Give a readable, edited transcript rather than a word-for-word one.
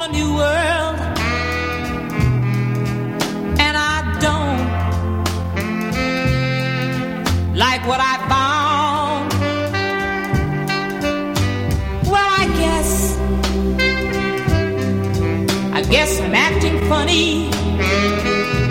new world, and I don't like what I found. Well, I guess I'm acting funny.